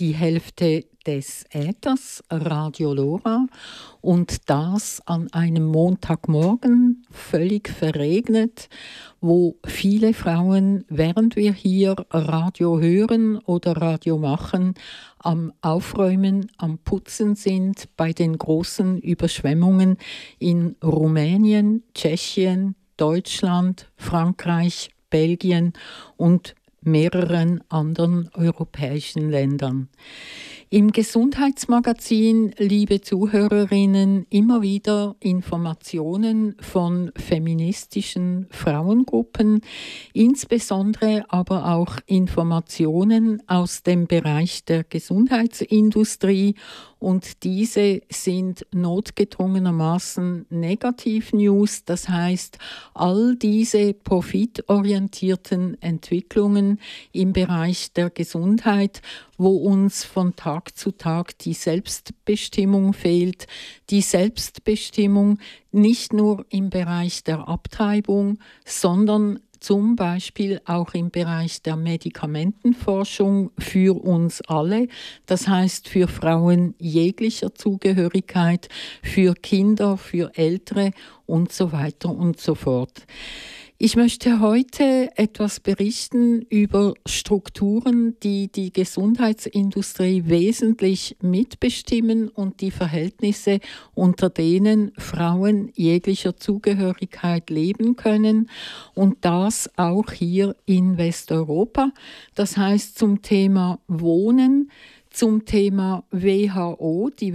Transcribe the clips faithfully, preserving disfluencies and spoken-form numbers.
die Hälfte des Äthers, Radio Lora, und das an einem Montagmorgen, völlig verregnet, wo viele Frauen, während wir hier Radio hören oder Radio machen, am Aufräumen, am Putzen sind bei den großen Überschwemmungen in Rumänien, Tschechien, Deutschland, Frankreich, Belgien und mehreren anderen europäischen Ländern. Im Gesundheitsmagazin, liebe Zuhörerinnen, immer wieder Informationen von feministischen Frauengruppen, insbesondere aber auch Informationen aus dem Bereich der Gesundheitsindustrie, und diese sind notgedrungenermaßen Negativ-News. Das heißt, all diese profitorientierten Entwicklungen im Bereich der Gesundheit, wo uns von Tag zu Tag die Selbstbestimmung fehlt, die Selbstbestimmung nicht nur im Bereich der Abtreibung, sondern zum Beispiel auch im Bereich der Medikamentenforschung für uns alle, das heißt für Frauen jeglicher Zugehörigkeit, für Kinder, für Ältere und so weiter und so fort. Ich möchte heute etwas berichten über Strukturen, die die Gesundheitsindustrie wesentlich mitbestimmen und die Verhältnisse, unter denen Frauen jeglicher Zugehörigkeit leben können, und das auch hier in Westeuropa. Das heißt zum Thema Wohnen, zum Thema W H O, die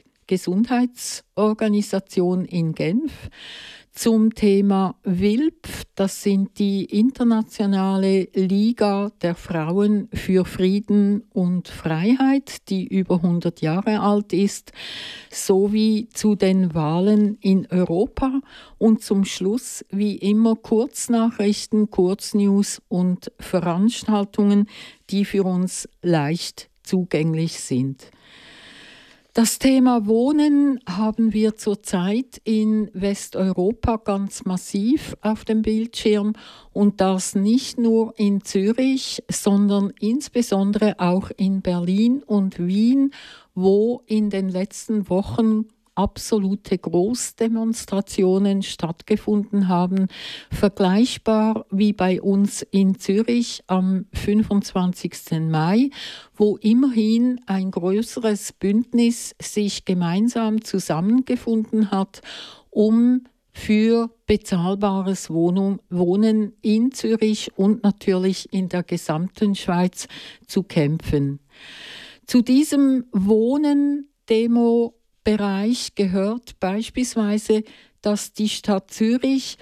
Weltgesundheitsorganisation in Genf, zum Thema W I L P, das sind die Internationale Liga der Frauen für Frieden und Freiheit, die über hundert Jahre alt ist, sowie zu den Wahlen in Europa und zum Schluss wie immer Kurznachrichten, Kurznews und Veranstaltungen, die für uns leicht zugänglich sind. Das Thema Wohnen haben wir zurzeit in Westeuropa ganz massiv auf dem Bildschirm, und das nicht nur in Zürich, sondern insbesondere auch in Berlin und Wien, wo in den letzten Wochen absolute Großdemonstrationen stattgefunden haben, vergleichbar wie bei uns in Zürich am fünfundzwanzigsten Mai, wo immerhin ein größeres Bündnis sich gemeinsam zusammengefunden hat, um für bezahlbares Wohnung, Wohnen in Zürich und natürlich in der gesamten Schweiz zu kämpfen. Zu diesem Wohnen-Demo Bereich gehört beispielsweise, dass die Stadt Zürich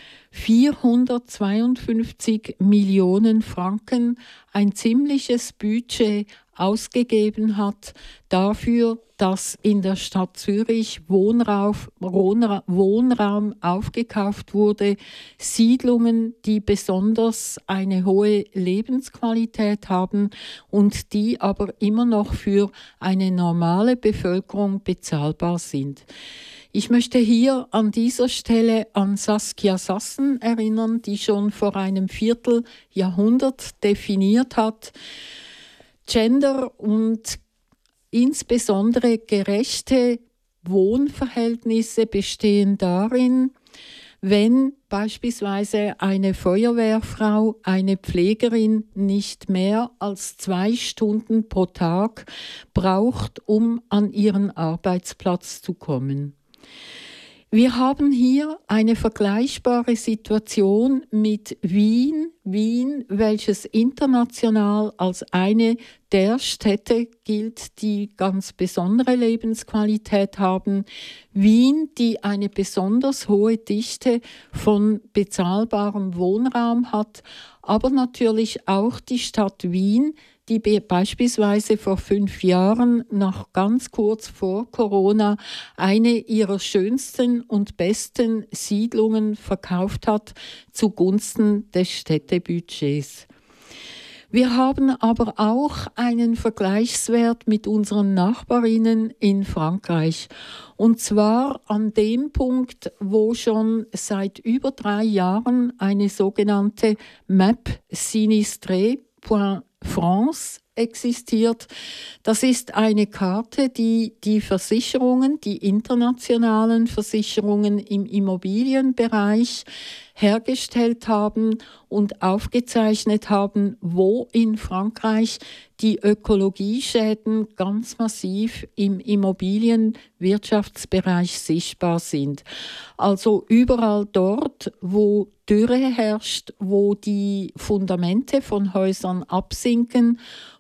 vierhundertzweiundfünfzig Millionen Franken, ein ziemliches Budget, ausgegeben hat dafür, dass in der Stadt Zürich Wohnraum, Wohnraum aufgekauft wurde, Siedlungen, die besonders eine hohe Lebensqualität haben und die aber immer noch für eine normale Bevölkerung bezahlbar sind. Ich möchte hier an dieser Stelle an Saskia Sassen erinnern, die schon vor einem Vierteljahrhundert definiert hat, Gender und insbesondere gerechte Wohnverhältnisse bestehen darin, wenn beispielsweise eine Feuerwehrfrau, eine Pflegerin nicht mehr als zwei Stunden pro Tag braucht, um an ihren Arbeitsplatz zu kommen. Wir haben hier eine vergleichbare Situation mit Wien, Wien, welches international als eine der Städte gilt, die ganz besondere Lebensqualität haben. Wien, die eine besonders hohe Dichte von bezahlbarem Wohnraum hat, aber natürlich auch die Stadt Wien, die beispielsweise vor fünf Jahren, noch ganz kurz vor Corona, eine ihrer schönsten und besten Siedlungen verkauft hat zugunsten des Städtebudgets. Wir haben aber auch einen Vergleichswert mit unseren Nachbarinnen in Frankreich. Und zwar an dem Punkt, wo schon seit über drei Jahren eine sogenannte Map Sinistré France existiert. Das ist eine Karte, die die Versicherungen, die internationalen Versicherungen im Immobilienbereich hergestellt haben und aufgezeichnet haben, wo in Frankreich die Ökologieschäden ganz massiv im Immobilienwirtschaftsbereich sichtbar sind. Also überall dort, wo Dürre herrscht, wo die Fundamente von Häusern absinken,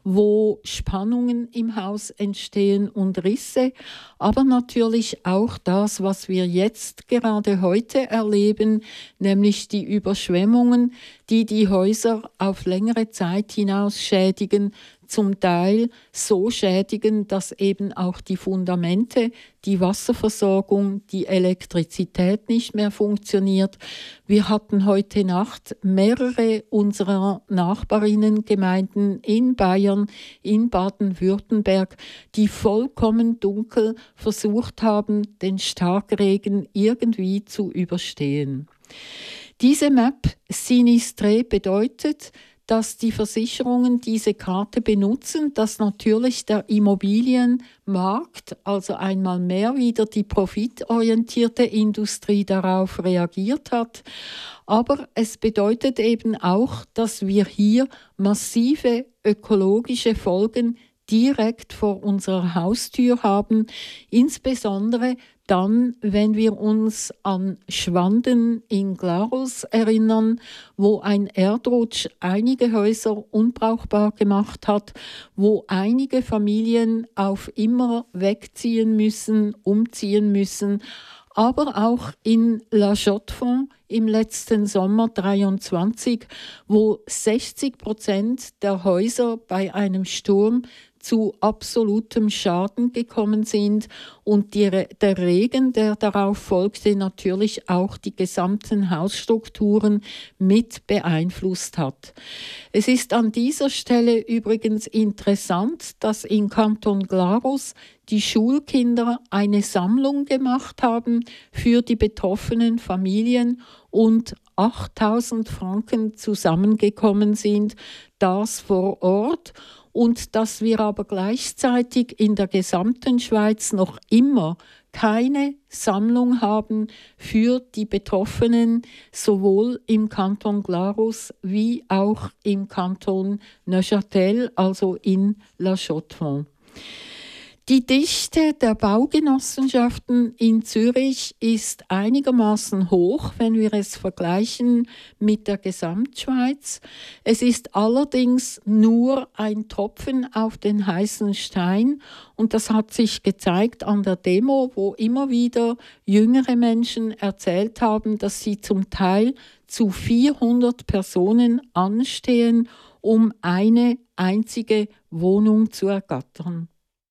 wo Spannungen im Haus entstehen und Risse, aber natürlich auch das, was wir jetzt gerade heute erleben, nämlich die Überschwemmungen, die die Häuser auf längere Zeit hinaus schädigen, zum Teil so schädigen, dass eben auch die Fundamente, die Wasserversorgung, die Elektrizität nicht mehr funktioniert. Wir hatten heute Nacht mehrere unserer Nachbarinnengemeinden in Bayern, in Baden-Württemberg, die vollkommen dunkel versucht haben, den Starkregen irgendwie zu überstehen. Diese Map Sinistre bedeutet, dass die Versicherungen diese Karte benutzen, dass natürlich der Immobilienmarkt, also einmal mehr wieder die profitorientierte Industrie darauf reagiert hat. Aber es bedeutet eben auch, dass wir hier massive ökologische Folgen direkt vor unserer Haustür haben, insbesondere dann, wenn wir uns an Schwanden in Glarus erinnern, wo ein Erdrutsch einige Häuser unbrauchbar gemacht hat, wo einige Familien auf immer wegziehen müssen, umziehen müssen, aber auch in La Chaux-de-Fonds im letzten Sommer dreiundzwanzig, wo sechzig Prozent der Häuser bei einem Sturm zu absolutem Schaden gekommen sind und die, der Regen, der darauf folgte, natürlich auch die gesamten Hausstrukturen mit beeinflusst hat. Es ist an dieser Stelle übrigens interessant, dass in Kanton Glarus die Schulkinder eine Sammlung gemacht haben für die betroffenen Familien und achttausend Franken zusammengekommen sind, das vor Ort. Und dass wir aber gleichzeitig in der gesamten Schweiz noch immer keine Sammlung haben für die Betroffenen, sowohl im Kanton Glarus wie auch im Kanton Neuchâtel, also in La Chaux-de-Fonds. Die Dichte der Baugenossenschaften in Zürich ist einigermaßen hoch, wenn wir es vergleichen mit der Gesamtschweiz. Es ist allerdings nur ein Tropfen auf den heißen Stein und das hat sich gezeigt an der Demo, wo immer wieder jüngere Menschen erzählt haben, dass sie zum Teil zu vierhundert Personen anstehen, um eine einzige Wohnung zu ergattern.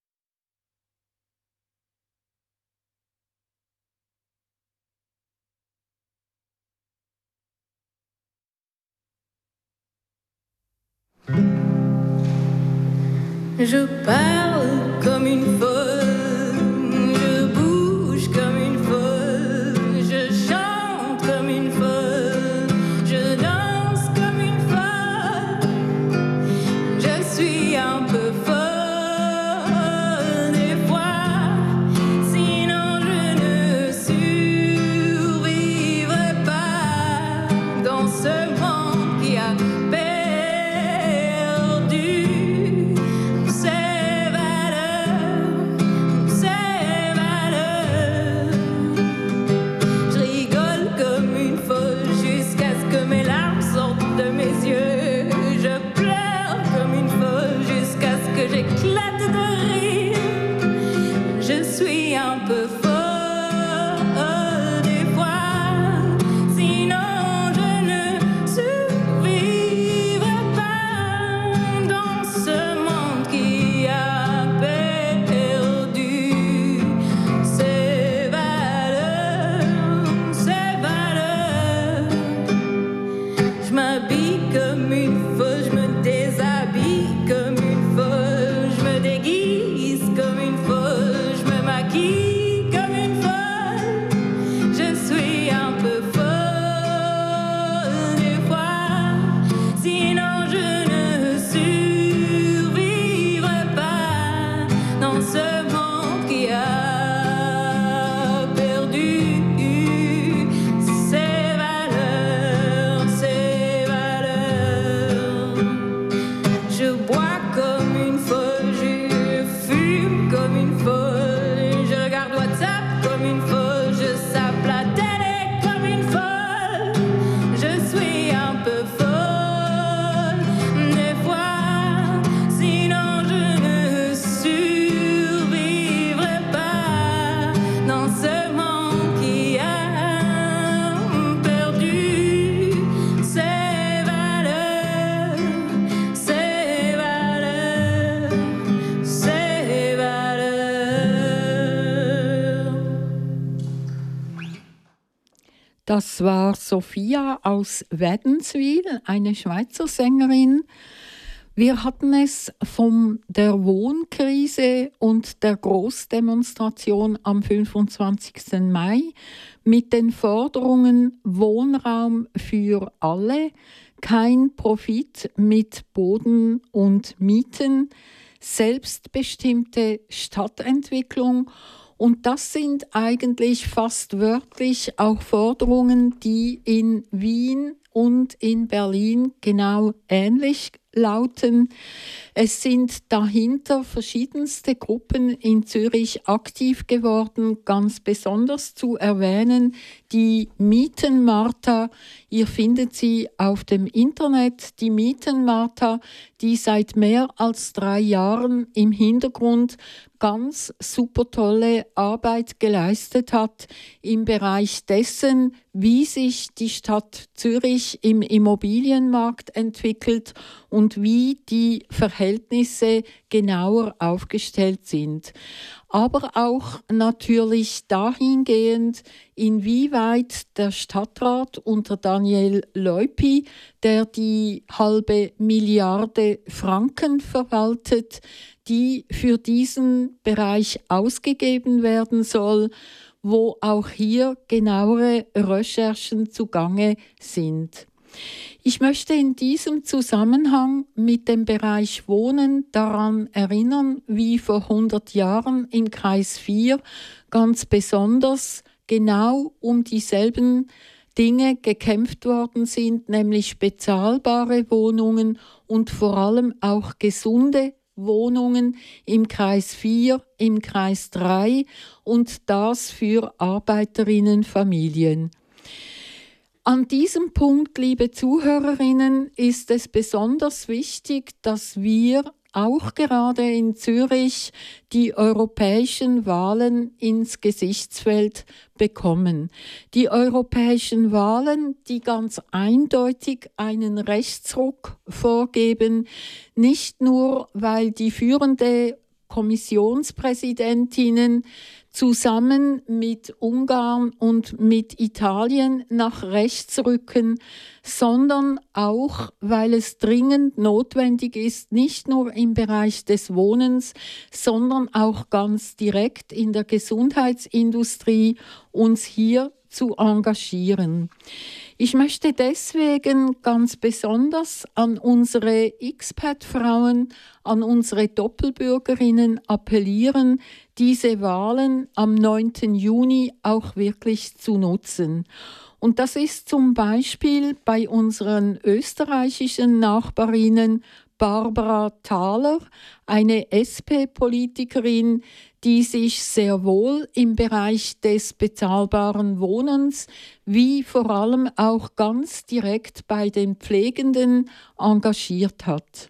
Je parle comme une folle, je bouge comme une folle, je chante comme une folle, je danse comme une folle, je suis un peu folle des fois, sinon je ne survivrai pas dans ce monde qui a Sinon je ne suis Das war Sophia aus Wädenswil, eine Schweizer Sängerin. Wir hatten es von der Wohnkrise und der Großdemonstration am fünfundzwanzigsten Mai mit den Forderungen Wohnraum für alle, kein Profit mit Boden und Mieten, selbstbestimmte Stadtentwicklung. Und das sind eigentlich fast wörtlich auch Forderungen, die in Wien und in Berlin genau ähnlich lauten. Es sind dahinter verschiedenste Gruppen in Zürich aktiv geworden, ganz besonders zu erwähnen die Mietenmarta. Ihr findet sie auf dem Internet, die Mietenmarta, die seit mehr als drei Jahren im Hintergrund ganz super tolle Arbeit geleistet hat im Bereich dessen, wie sich die Stadt Zürich im Immobilienmarkt entwickelt und wie die Verhältnisse genauer aufgestellt sind. Aber auch natürlich dahingehend, inwieweit der Stadtrat unter Daniel Leupi, der die halbe Milliarde Franken verwaltet, die für diesen Bereich ausgegeben werden soll, wo auch hier genauere Recherchen zugange sind. Ich möchte in diesem Zusammenhang mit dem Bereich Wohnen daran erinnern, wie vor hundert Jahren im Kreis vier ganz besonders genau um dieselben Dinge gekämpft worden sind, nämlich bezahlbare Wohnungen und vor allem auch gesunde Wohnungen im Kreis vier, im Kreis drei und das für Arbeiterinnenfamilien. An diesem Punkt, liebe Zuhörerinnen, ist es besonders wichtig, dass wir auch gerade in Zürich die europäischen Wahlen ins Gesichtsfeld bekommen. Die europäischen Wahlen, die ganz eindeutig einen Rechtsruck vorgeben, nicht nur, weil die führende Kommissionspräsidentinnen zusammen mit Ungarn und mit Italien nach rechts rücken, sondern auch, weil es dringend notwendig ist, nicht nur im Bereich des Wohnens, sondern auch ganz direkt in der Gesundheitsindustrie uns hier zu engagieren. Ich möchte deswegen ganz besonders an unsere Expat-Frauen, an unsere Doppelbürgerinnen appellieren, diese Wahlen am neunten Juni auch wirklich zu nutzen. Und das ist zum Beispiel bei unseren österreichischen Nachbarinnen Barbara Thaler, eine S P-Politikerin, die sich sehr wohl im Bereich des bezahlbaren Wohnens wie vor allem auch ganz direkt bei den Pflegenden engagiert hat.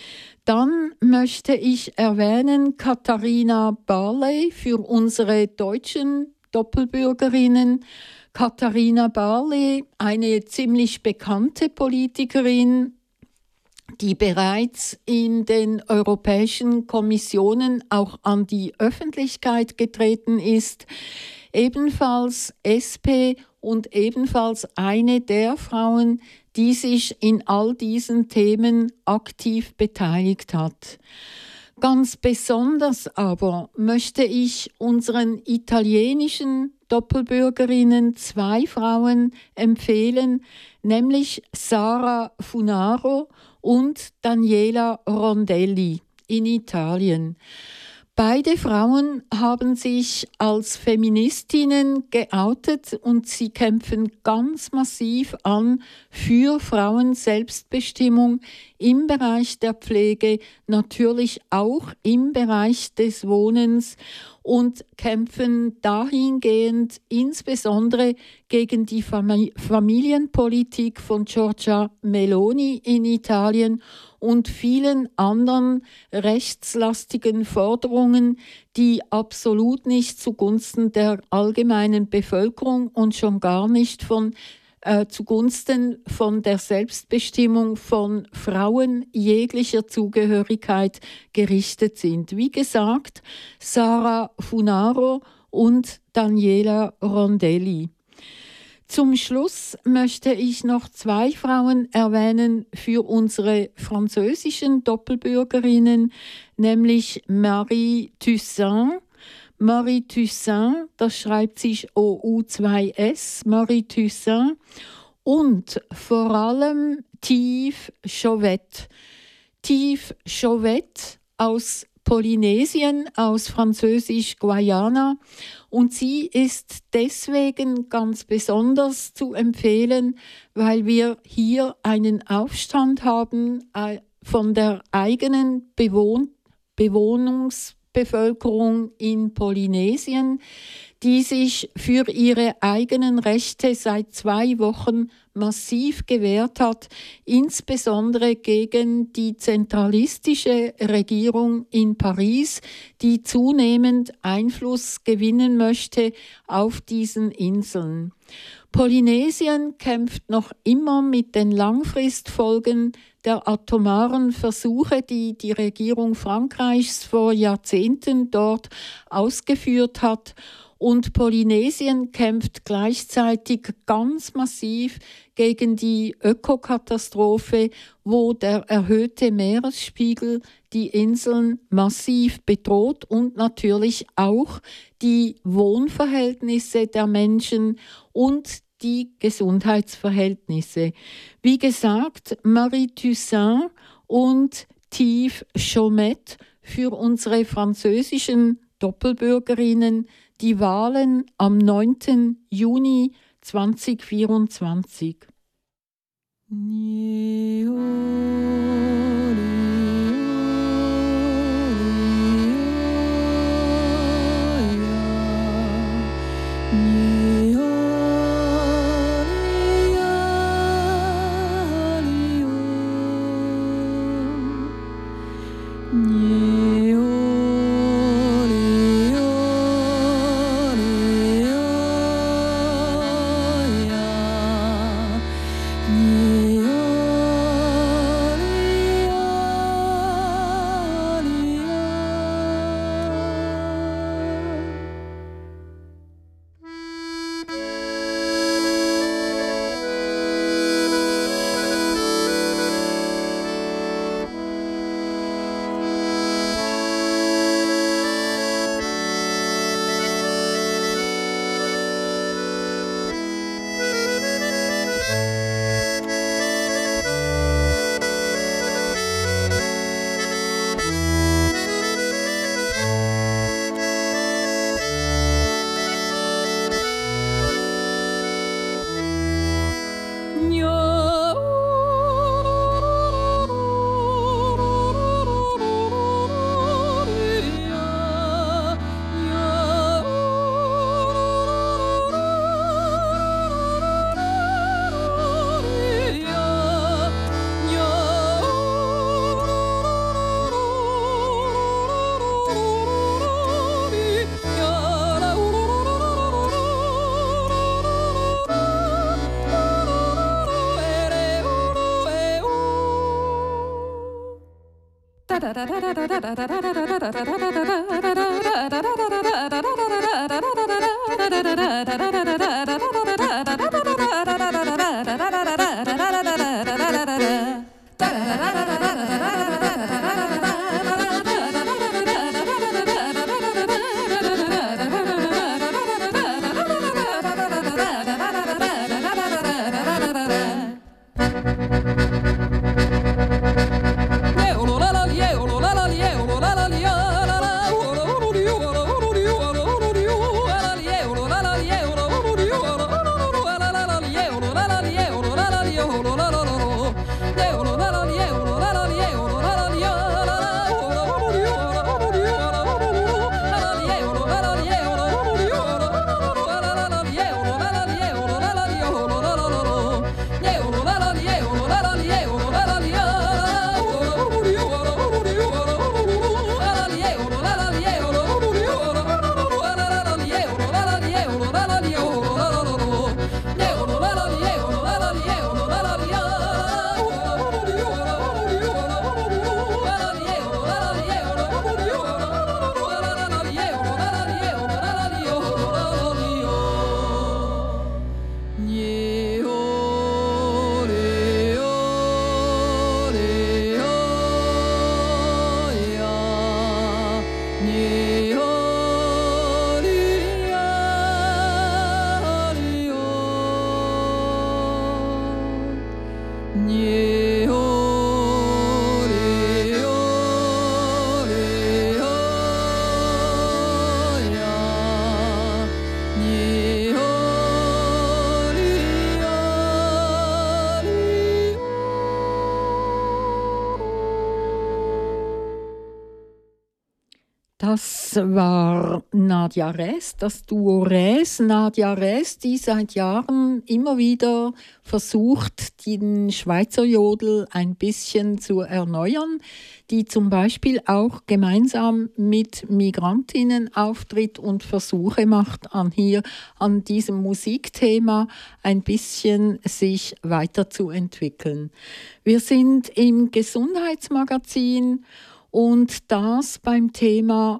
Dann möchte ich erwähnen Katharina Barley für unsere deutschen Doppelbürgerinnen. Katharina Barley, eine ziemlich bekannte Politikerin, die bereits in den europäischen Kommissionen auch an die Öffentlichkeit getreten ist, ebenfalls S P und ebenfalls eine der Frauen, die sich in all diesen Themen aktiv beteiligt hat. Ganz besonders aber möchte ich unseren italienischen Doppelbürgerinnen zwei Frauen empfehlen, nämlich Sara Funaro und Daniela Rondelli in Italien. Beide Frauen haben sich als Feministinnen geoutet und sie kämpfen ganz massiv an für Frauenselbstbestimmung im Bereich der Pflege, natürlich auch im Bereich des Wohnens und kämpfen dahingehend insbesondere gegen die Fam- Familienpolitik von Giorgia Meloni in Italien und vielen anderen rechtslastigen Forderungen, die absolut nicht zugunsten der allgemeinen Bevölkerung und schon gar nicht von äh, zugunsten von der Selbstbestimmung von Frauen jeglicher Zugehörigkeit gerichtet sind. Wie gesagt, Sara Funaro und Daniela Rondelli. Zum Schluss möchte ich noch zwei Frauen erwähnen für unsere französischen Doppelbürgerinnen, nämlich Marie Toussaint. Marie Toussaint, das schreibt sich O U zwei S, Marie Toussaint, und vor allem Tief Chauvet. Tief Chauvet aus Polynesien, aus Französisch-Guayana, und sie ist deswegen ganz besonders zu empfehlen, weil wir hier einen Aufstand haben äh, von der eigenen Bewohn- Bewohnungsbevölkerung in Polynesien, die sich für ihre eigenen Rechte seit zwei Wochen massiv gewehrt hat, insbesondere gegen die zentralistische Regierung in Paris, die zunehmend Einfluss gewinnen möchte auf diesen Inseln. Polynesien kämpft noch immer mit den Langfristfolgen der atomaren Versuche, die die Regierung Frankreichs vor Jahrzehnten dort ausgeführt hat. Und Polynesien kämpft gleichzeitig ganz massiv gegen die Ökokatastrophe, wo der erhöhte Meeresspiegel die Inseln massiv bedroht und natürlich auch die Wohnverhältnisse der Menschen und die Gesundheitsverhältnisse. Wie gesagt, Marie Toussaint und Tief Chauvet für unsere französischen Doppelbürgerinnen, die Wahlen am neunten Juni zweitausendvierundzwanzig. Das war Nadja Res, das Duo Res. Nadja Res, die seit Jahren immer wieder versucht, den Schweizer Jodel ein bisschen zu erneuern, die zum Beispiel auch gemeinsam mit Migrantinnen auftritt und Versuche macht, an hier an diesem Musikthema ein bisschen sich weiterzuentwickeln. Wir sind im Gesundheitsmagazin und das beim Thema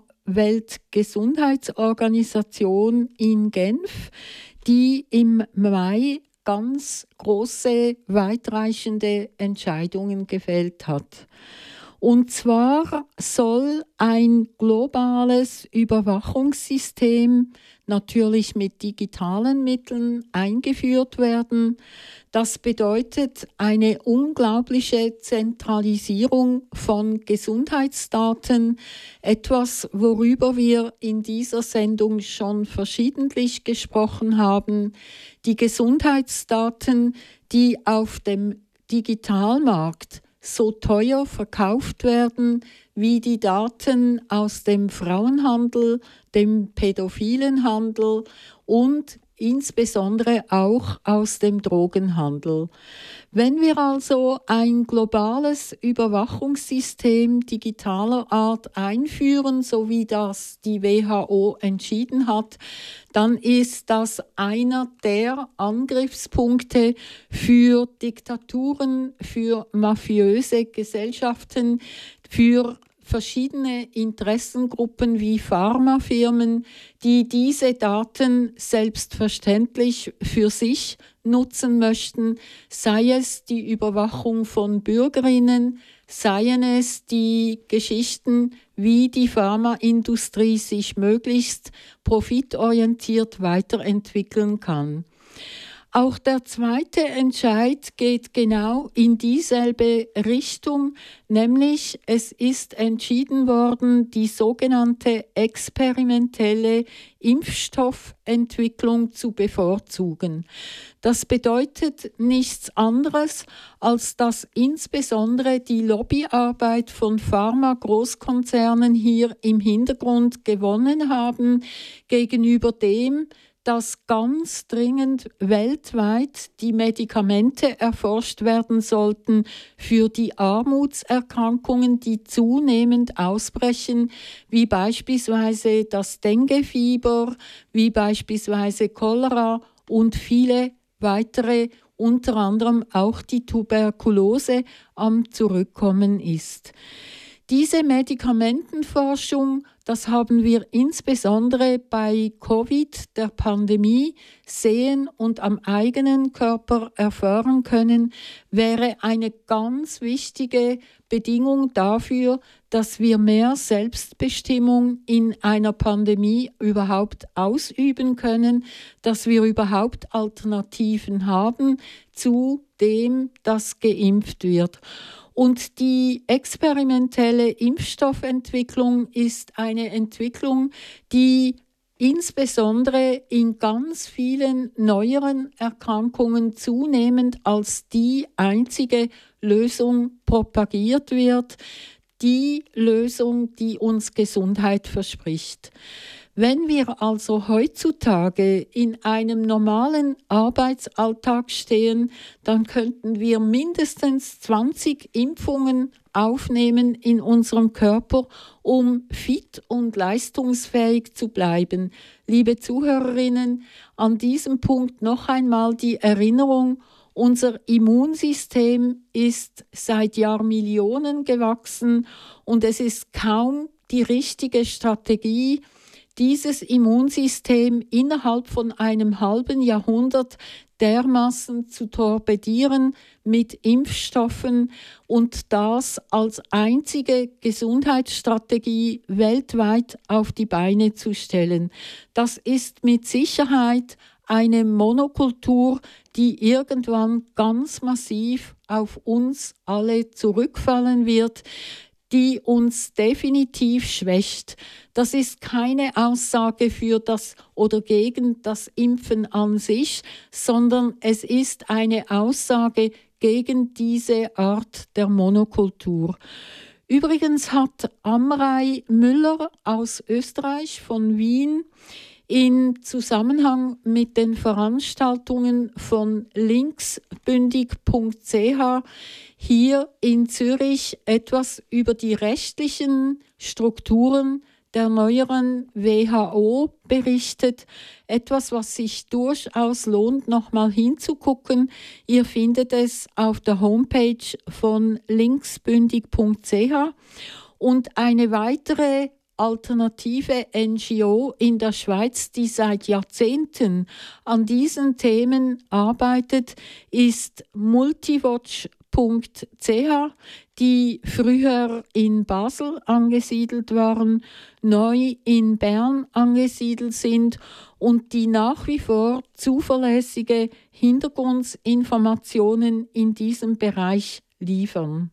Weltgesundheitsorganisation in Genf, die im Mai ganz große, weitreichende Entscheidungen gefällt hat. Und zwar soll ein globales Überwachungssystem, natürlich mit digitalen Mitteln, eingeführt werden. Das bedeutet eine unglaubliche Zentralisierung von Gesundheitsdaten, etwas, worüber wir in dieser Sendung schon verschiedentlich gesprochen haben. Die Gesundheitsdaten, die auf dem Digitalmarkt so teuer verkauft werden wie die Daten aus dem Frauenhandel, dem pädophilen Handel und insbesondere auch aus dem Drogenhandel. Wenn wir also ein globales Überwachungssystem digitaler Art einführen, so wie das die W H O entschieden hat, dann ist das einer der Angriffspunkte für Diktaturen, für mafiöse Gesellschaften, für verschiedene Interessengruppen wie Pharmafirmen, die diese Daten selbstverständlich für sich nutzen möchten, sei es die Überwachung von Bürgerinnen, seien es die Geschichten, wie die Pharmaindustrie sich möglichst profitorientiert weiterentwickeln kann. Auch der zweite Entscheid geht genau in dieselbe Richtung, nämlich es ist entschieden worden, die sogenannte experimentelle Impfstoffentwicklung zu bevorzugen. Das bedeutet nichts anderes, als dass insbesondere die Lobbyarbeit von Pharma-Großkonzernen hier im Hintergrund gewonnen haben gegenüber dem, dass ganz dringend weltweit die Medikamente erforscht werden sollten für die Armutserkrankungen, die zunehmend ausbrechen, wie beispielsweise das Denguefieber, wie beispielsweise Cholera und viele weitere, unter anderem auch die Tuberkulose am Zurückkommen ist. Diese Medikamentenforschung, das haben wir insbesondere bei Covid, der Pandemie, sehen und am eigenen Körper erfahren können, wäre eine ganz wichtige Bedingung dafür, dass wir mehr Selbstbestimmung in einer Pandemie überhaupt ausüben können, dass wir überhaupt Alternativen haben zu dem, das geimpft wird. Und die experimentelle Impfstoffentwicklung ist eine Entwicklung, die insbesondere in ganz vielen neueren Erkrankungen zunehmend als die einzige Lösung propagiert wird, die Lösung, die uns Gesundheit verspricht. Wenn wir also heutzutage in einem normalen Arbeitsalltag stehen, dann könnten wir mindestens zwanzig Impfungen aufnehmen in unserem Körper, um fit und leistungsfähig zu bleiben. Liebe Zuhörerinnen, an diesem Punkt noch einmal die Erinnerung: Unser Immunsystem ist seit Jahrmillionen gewachsen und es ist kaum die richtige Strategie, dieses Immunsystem innerhalb von einem halben Jahrhundert dermaßen zu torpedieren mit Impfstoffen und das als einzige Gesundheitsstrategie weltweit auf die Beine zu stellen. Das ist mit Sicherheit eine Monokultur, die irgendwann ganz massiv auf uns alle zurückfallen wird, die uns definitiv schwächt. Das ist keine Aussage für das oder gegen das Impfen an sich, sondern es ist eine Aussage gegen diese Art der Monokultur. Übrigens hat Amrei Müller aus Österreich von Wien in Zusammenhang mit den Veranstaltungen von linksbündig punkt c h hier in Zürich etwas über die rechtlichen Strukturen der neueren W H O berichtet. Etwas, was sich durchaus lohnt, nochmal hinzugucken. Ihr findet es auf der Homepage von linksbündig punkt c h. Und eine weitere alternative N G O in der Schweiz, die seit Jahrzehnten an diesen Themen arbeitet, ist multiwatch punkt c h, die früher in Basel angesiedelt waren, neu in Bern angesiedelt sind und die nach wie vor zuverlässige Hintergrundinformationen in diesem Bereich liefern.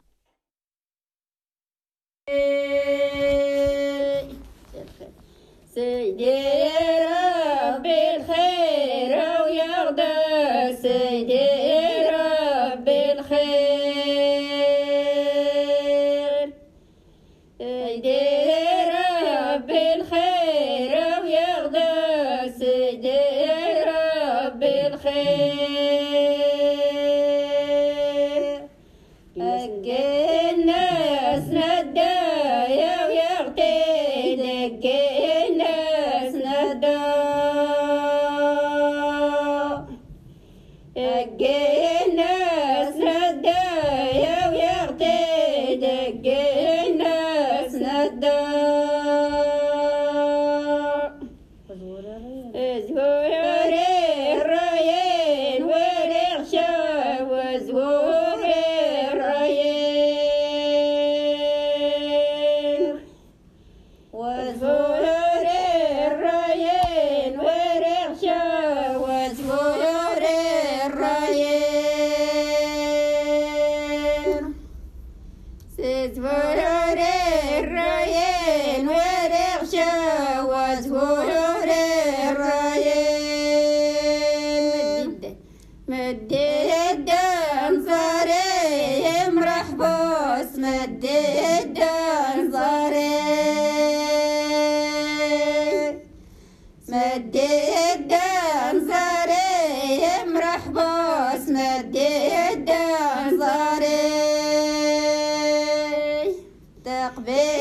تقبل